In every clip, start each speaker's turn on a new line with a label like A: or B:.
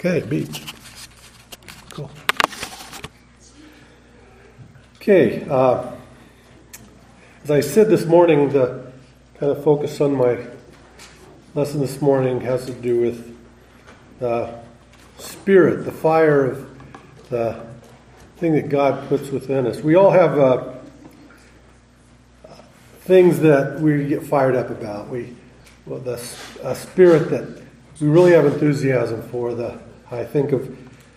A: Okay, beach. Cool. Okay, as I said this morning, the kind of focus on my lesson this morning has to do with the spirit, the fire of the thing that God puts within us. We all have things that we get fired up about. A spirit that we really have enthusiasm for. I think of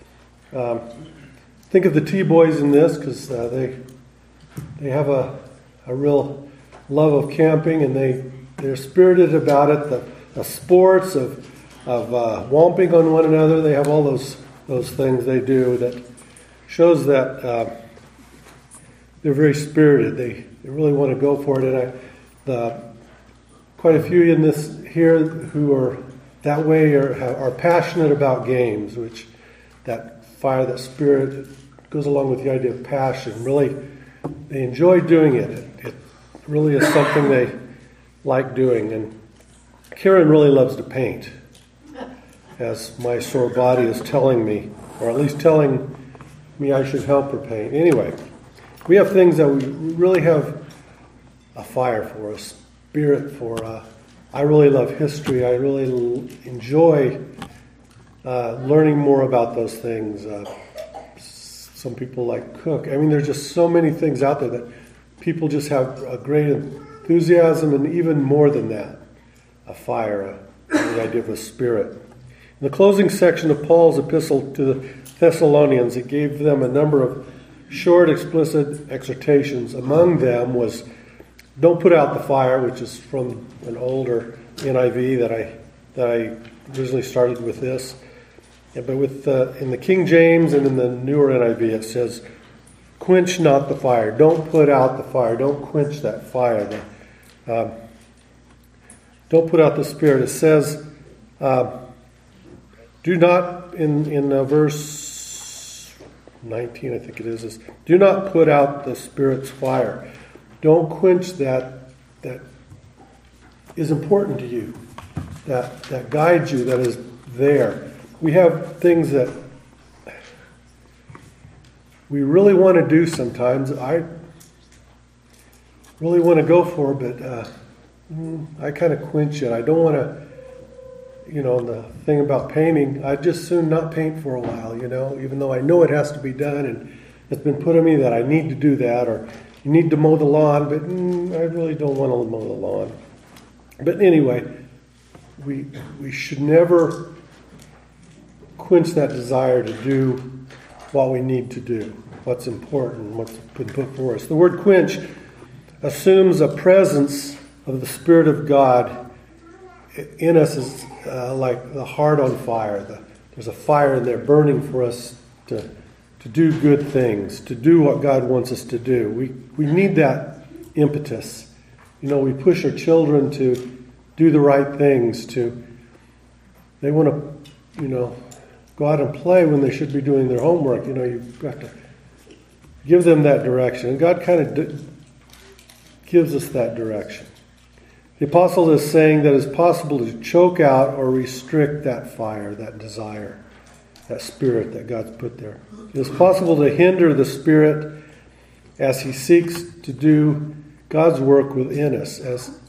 A: the T-boys in this because they have a real love of camping, and they're spirited about it. The sports of whomping on one another. They have all those things they do that shows that they're very spirited. They really want to go for it. And quite a few in this here who are that way are passionate about games, which that fire, that spirit goes along with the idea of passion. Really, they enjoy doing it. It really is something they like doing. And Karen really loves to paint, as my sore body is telling me, or at least telling me I should help her paint. Anyway, we have things that we really have a fire for, a spirit for. I really love history. I really enjoy learning more about those things. Some people like cook. I mean, there's just so many things out there that people just have a great enthusiasm, and even more than that, a fire, the idea of a spirit. In the closing section of Paul's epistle to the Thessalonians, it gave them a number of short, explicit exhortations. Among them was, don't put out the fire, which is from an older NIV that I originally started with this. But in the King James and in the newer NIV, it says, quench not the fire. Don't put out the fire. Don't quench that fire. Don't put out the spirit. It says, do not, in verse 19, I think it is, do not put out the Spirit's fire. Don't quench that is important to you, that guides you, that is there. We have things that we really want to do sometimes. I really want to go for, but I kind of quench it. I don't want to, the thing about painting, I'd just soon not paint for a while, even though I know it has to be done, and it's been put on me that I need to do that, or you need to mow the lawn, but I really don't want to mow the lawn. But anyway, we should never quench that desire to do what we need to do, what's important, what's been put for us. The word quench assumes a presence of the Spirit of God in us, is like the heart on fire. There's a fire in there burning for us to do good things, to do what God wants us to do. We need that impetus. We push our children to do the right things. They want to, go out and play when they should be doing their homework. You've got to give them that direction. And God kind of gives us that direction. The apostle is saying that it's possible to choke out or restrict that fire, that desire, that spirit that God's put there. It's possible to hinder the Spirit as He seeks to do God's work within us, as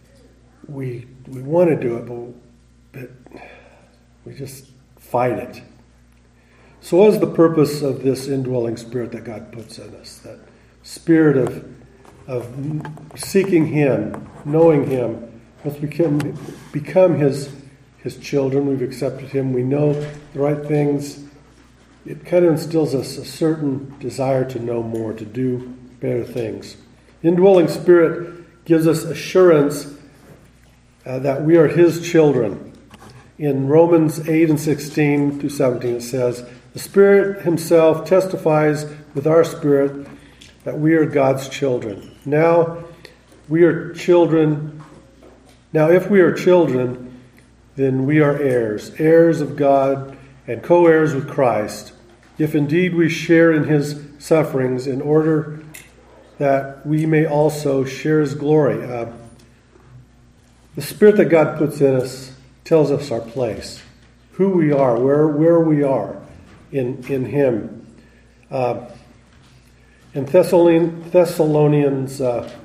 A: we want to do it, but we just fight it. So what is the purpose of this indwelling Spirit that God puts in us? That spirit of seeking Him, knowing Him. Once we become His children, we've accepted Him, we know the right things. It kind of instills us a certain desire to know more, to do better things. The indwelling Spirit gives us assurance that we are His children. In Romans 8 and 16 through 17, it says, the Spirit Himself testifies with our spirit that we are God's children. Now, if we are children, then we are heirs of God and co-heirs with Christ, if indeed we share in His sufferings, in order that we may also share His glory. The Spirit that God puts in us tells us our place. who we are, where we are in Him. In Thessalonians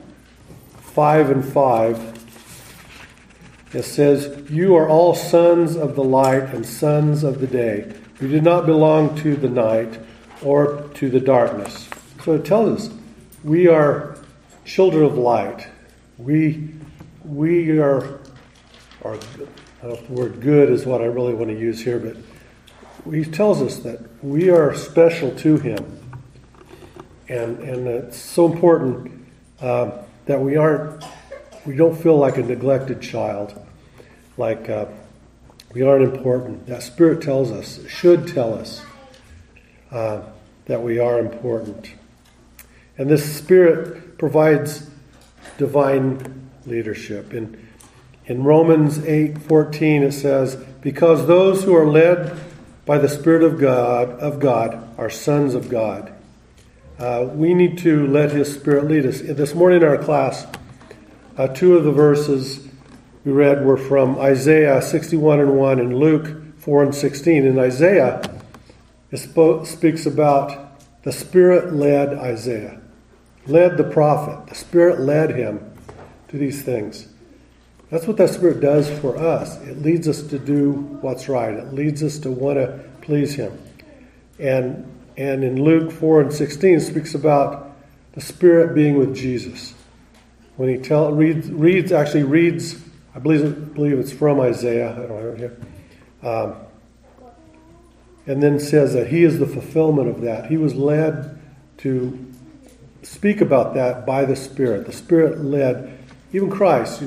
A: 5:5, it says, "You are all sons of the light and sons of the day. We do not belong to the night or to the darkness." So it tells us we are children of light. We are I don't know if the word good is what I really want to use here, but He tells us that we are special to Him. And it's so important that we don't feel like a neglected child, like we aren't important. That Spirit tells us, should tell us, that we are important. And this Spirit provides divine leadership. In Romans 8:14 it says, "Because those who are led by the Spirit of God are sons of God." We need to let His Spirit lead us. This morning in our class, two of the verses we read were from Isaiah 61:1 and Luke 4:16. In Isaiah, it speaks about the Spirit led Isaiah, led the prophet. The Spirit led him to these things. That's what that Spirit does for us. It leads us to do what's right. It leads us to want to please Him. And in Luke 4:16, it speaks about the Spirit being with Jesus. When He reads, I believe it's from Isaiah. I don't have it here. And then says that He is the fulfillment of that. He was led to speak about that by the Spirit. The Spirit led, even Christ,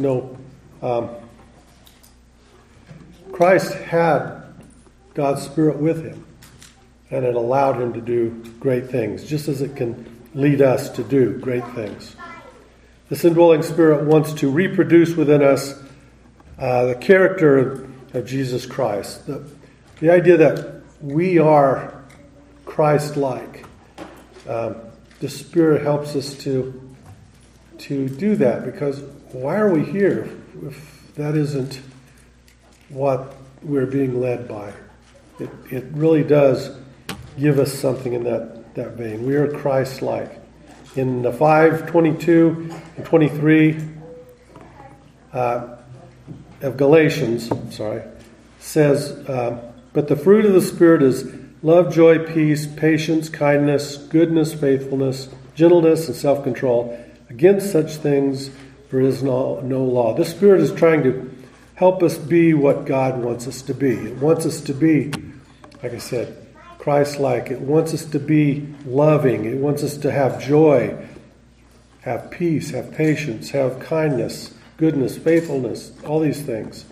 A: Christ had God's Spirit with Him, and it allowed Him to do great things, just as it can lead us to do great things. This indwelling Spirit wants to reproduce within us the character of Jesus Christ. The idea that we are Christ-like. The Spirit helps us to do that, because why are we here if that isn't what we're being led by? It really does give us something in that vein. We are Christ-like. In the 5:22 and 23 of Galatians, says, "But the fruit of the Spirit is love, joy, peace, patience, kindness, goodness, faithfulness, gentleness, and self-control. Against such things there is no law." This Spirit is trying to help us be what God wants us to be. It wants us to be, like I said, Christ-like. It wants us to be loving. It wants us to have joy, have peace, have patience, have kindness, goodness, faithfulness, all these things.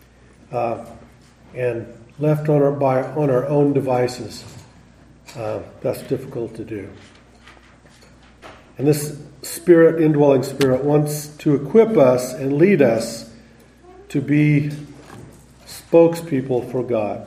A: And left on our own devices, that's difficult to do. And this Spirit, indwelling Spirit, wants to equip us and lead us to be spokespeople for God.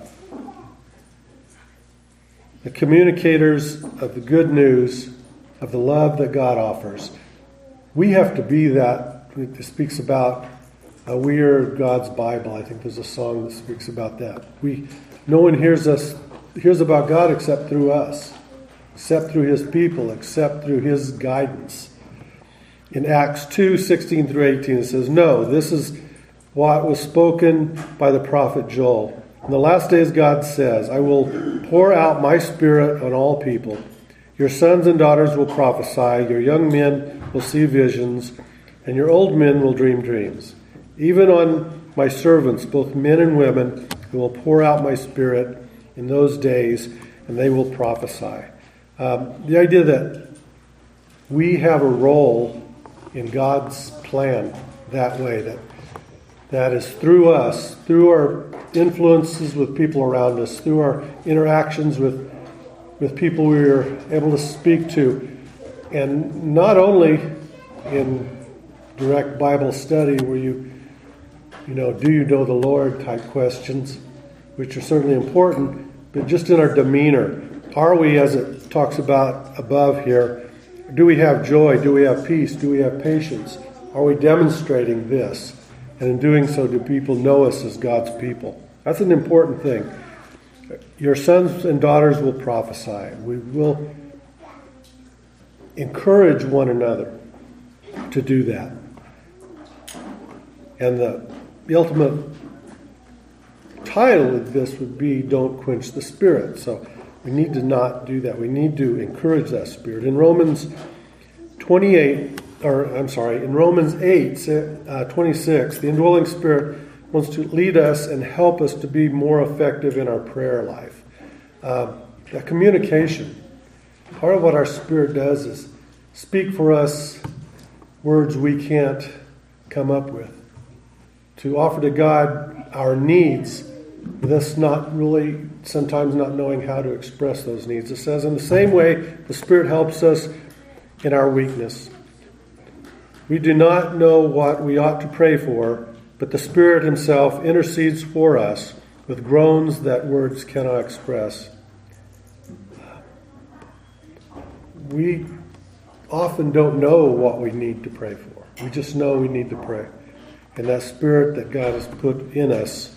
A: The communicators of the good news of the love that God offers. We have to be that. It speaks about we are God's Bible. I think there's a song that speaks about that. No one hears about God except through us, except through His people, except through His guidance. In Acts 2:16 through 18, it says, "No, this is what was spoken by the prophet Joel. In the last days, God says, I will pour out my Spirit on all people. Your sons and daughters will prophesy, your young men will see visions, and your old men will dream dreams. Even on my servants, both men and women, I will pour out my Spirit in those days, and they will prophesy." The idea that we have a role in God's plan that way, that is through us, through our influences with people around us, through our interactions with people we are able to speak to, and not only in direct Bible study where do you know the Lord type questions, which are certainly important, but just in our demeanor. Are we, as it talks about above here, do we have joy? Do we have peace? Do we have patience? Are we demonstrating this? And in doing so, do people know us as God's people? That's an important thing. Your sons and daughters will prophesy. We will encourage one another to do that. And the ultimate title of this would be Don't Quench the Spirit. So we need to not do that. We need to encourage that spirit. In Romans 8, the 26, the indwelling spirit wants to lead us and help us to be more effective in our prayer life. That communication. Part of what our spirit does is speak for us words we can't come up with. To offer to God our needs, with us not really, sometimes not knowing how to express those needs. It says, in the same way, the Spirit helps us in our weakness. We do not know what we ought to pray for, but the Spirit Himself intercedes for us with groans that words cannot express. We often don't know what we need to pray for. We just know we need to pray. And that Spirit that God has put in us,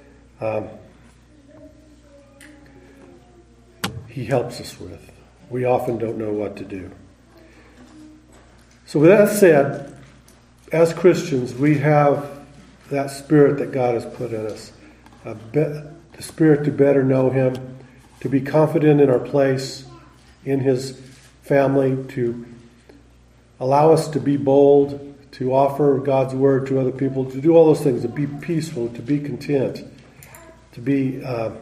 A: He helps us with. We often don't know what to do. So with that said, as Christians, we have that Spirit that God has put in us. The Spirit to better know Him, to be confident in our place in His family, to allow us to be bold, to offer God's Word to other people, to do all those things, to be peaceful, to be content, to be,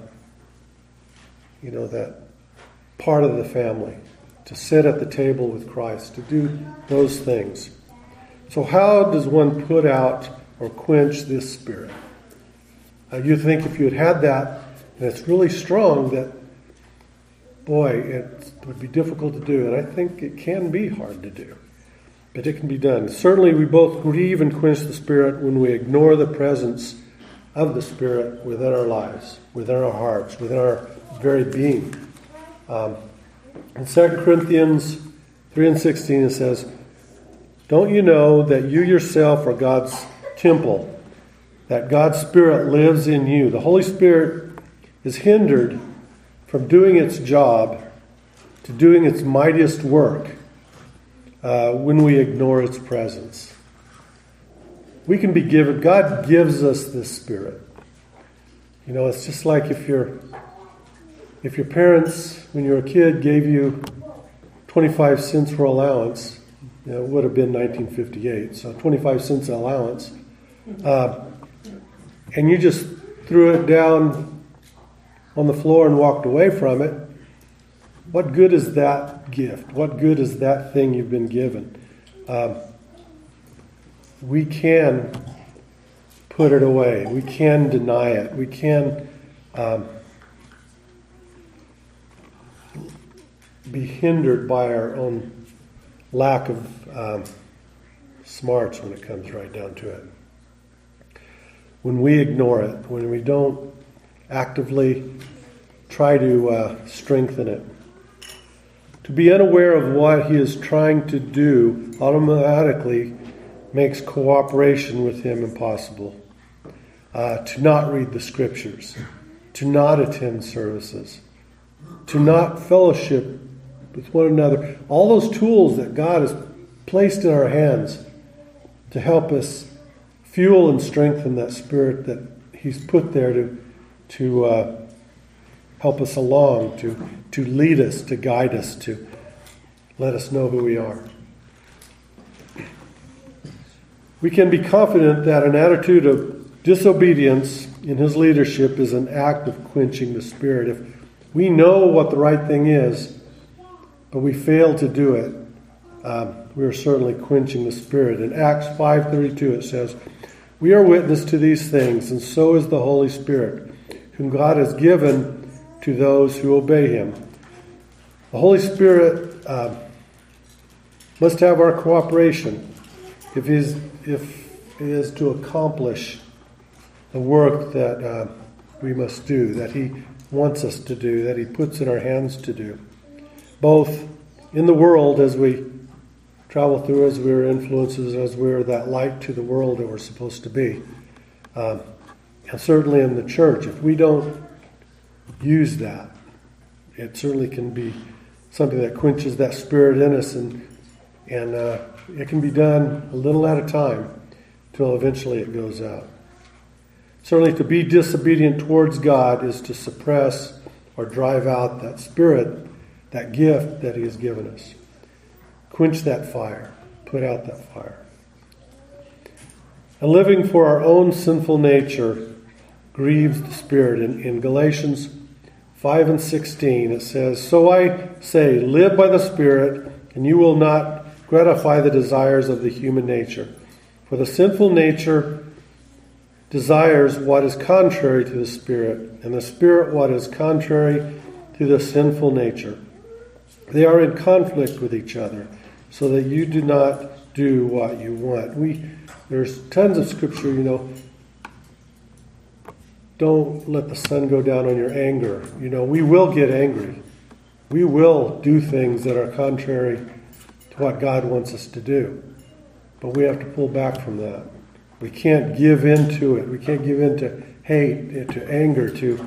A: that part of the family, to sit at the table with Christ, to do those things. So how does one put out or quench this spirit? You think if you had that, and it's really strong, that, boy, it would be difficult to do. And I think it can be hard to do. But it can be done. Certainly we both grieve and quench the Spirit when we ignore the presence of the Spirit within our lives, within our hearts, within our very being. In 2 Corinthians 3:16 it says, don't you know that you yourself are God's temple, that God's Spirit lives in you? The Holy Spirit is hindered from doing its job to doing its mightiest work when we ignore its presence. We can be given, God gives us this Spirit. It's just like if your parents, when you were a kid, gave you 25 cents for allowance, it would have been 1958, so 25 cents allowance, and you just threw it down on the floor and walked away from it, what good is that gift? What good is that thing you've been given? We can put it away. We can deny it. We can be hindered by our own lack of smarts when it comes right down to it. When we ignore it, when we don't actively try to strengthen it. To be unaware of what He is trying to do automatically makes cooperation with Him impossible. To not read the Scriptures, to not attend services, to not fellowship with one another. All those tools that God has placed in our hands to help us fuel and strengthen that Spirit that He's put there to help us along, to lead us, to guide us, to let us know who we are. We can be confident that an attitude of disobedience in His leadership is an act of quenching the Spirit. If we know what the right thing is, but we fail to do it, we are certainly quenching the Spirit. In Acts 5:32 it says, we are witness to these things, and so is the Holy Spirit, whom God has given to those who obey Him. The Holy Spirit must have our cooperation if it is to accomplish the work that we must do, that He wants us to do, that He puts in our hands to do. Both in the world as we travel through, as we're influences, as we're that light to the world that we're supposed to be. And And certainly in the church, if we don't use that, it certainly can be something that quenches that spirit in us, and it can be done a little at a time till eventually it goes out. Certainly to be disobedient towards God is to suppress or drive out that spirit, that gift that He has given us. Quench that fire. Put out that fire. And living for our own sinful nature grieves the Spirit. In Galatians 5:16 it says, "So I say, live by the Spirit, and you will not gratify the desires of the human nature. For the sinful nature desires what is contrary to the Spirit, and the Spirit what is contrary to the sinful nature. They are in conflict with each other, so that you do not do what you want." There's tons of scripture, don't let the sun go down on your anger. We will get angry. We will do things that are contrary to what God wants us to do. But we have to pull back from that. We can't give in to it. We can't give in to hate, to anger, to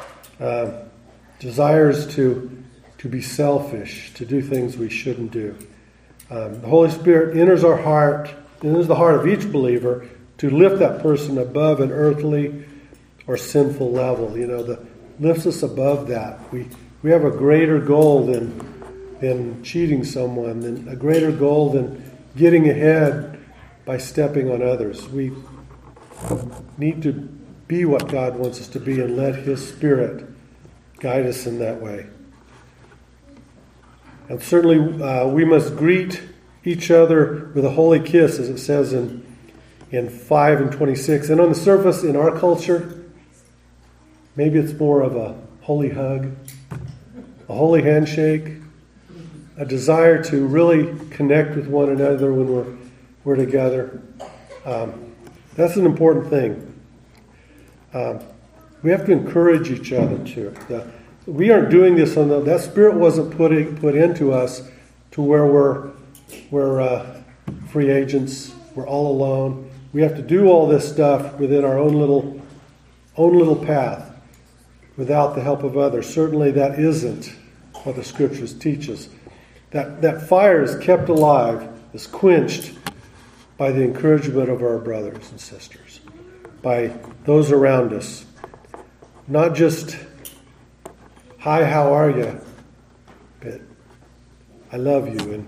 A: desires to be selfish, to do things we shouldn't do. The Holy Spirit enters our heart, enters the heart of each believer to lift that person above an earthly or sinful level. That lifts us above that. We have a greater goal than cheating someone, than a greater goal than getting ahead by stepping on others. We need to be what God wants us to be and let His Spirit guide us in that way. And certainly we must greet each other with a holy kiss, as it says in 5:26. And on the surface, in our culture, maybe it's more of a holy hug, a holy handshake, a desire to really connect with one another when we're together. That's an important thing. We have to encourage each other too. We aren't doing this that Spirit wasn't put into us to where we're free agents. We're all alone. We have to do all this stuff within our own little path, without the help of others. Certainly, that isn't what the Scriptures teach us. That fire is kept alive, is quenched by the encouragement of our brothers and sisters, by those around us. Not just, "Hi, how are you?" but "I love you,"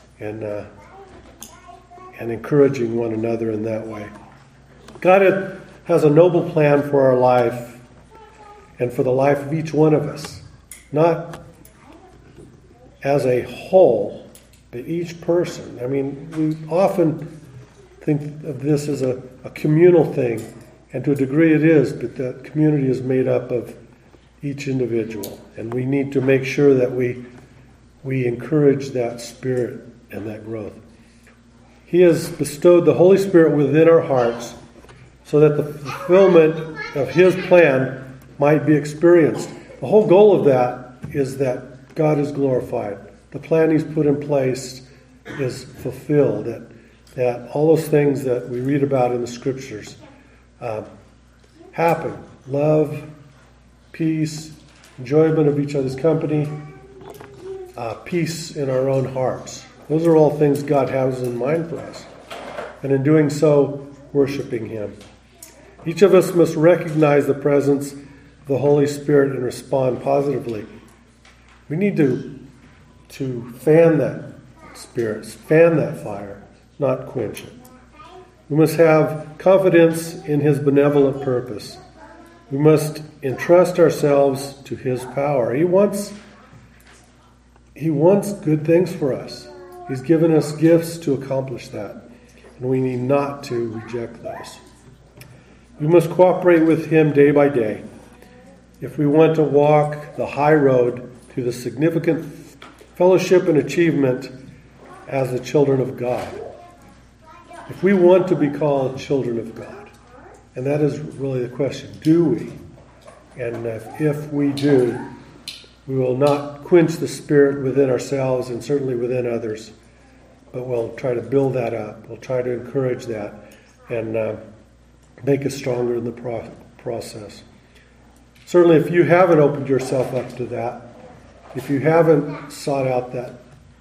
A: and encouraging one another in that way. God has a noble plan for our life and for the life of each one of us. Not as a whole, but each person. We often think of this as a communal thing, and to a degree it is, but that community is made up of each individual. And we need to make sure that we encourage that spirit and that growth. He has bestowed the Holy Spirit within our hearts so that the fulfillment of His plan might be experienced. The whole goal of that is that God is glorified. The plan He's put in place is fulfilled. That all those things that we read about in the Scriptures happen. Love, peace, enjoyment of each other's company, peace in our own hearts. Those are all things God has in mind for us. And in doing so, worshiping Him. Each of us must recognize the presence of the Holy Spirit and respond positively. We need to fan that spirit, fan that fire, not quench it. We must have confidence in His benevolent purpose. We must entrust ourselves to His power. He wants good things for us. He's given us gifts to accomplish that, and we need not to reject those. We must cooperate with Him day by day if we want to walk the high road to the significant fellowship and achievement as the children of God. If we want to be called children of God, and that is really the question, do we? And if we do, we will not quench the Spirit within ourselves and certainly within others, but we'll try to build that up. We'll try to encourage that and make us stronger in the process. Certainly, if you haven't opened yourself up to that, if you haven't sought out that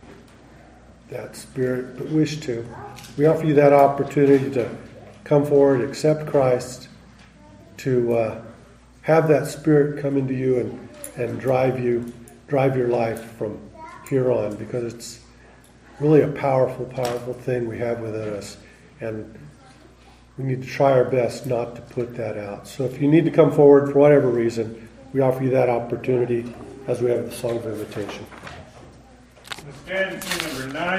A: Spirit but wish to, we offer you that opportunity to come forward, accept Christ, to have that Spirit come into you and drive your life from here on, because it's really a powerful, powerful thing we have within us, and we need to try our best not to put that out. So if you need to come forward for whatever reason, we offer you that opportunity as we have the song of invitation.
B: Let's stand to number 9.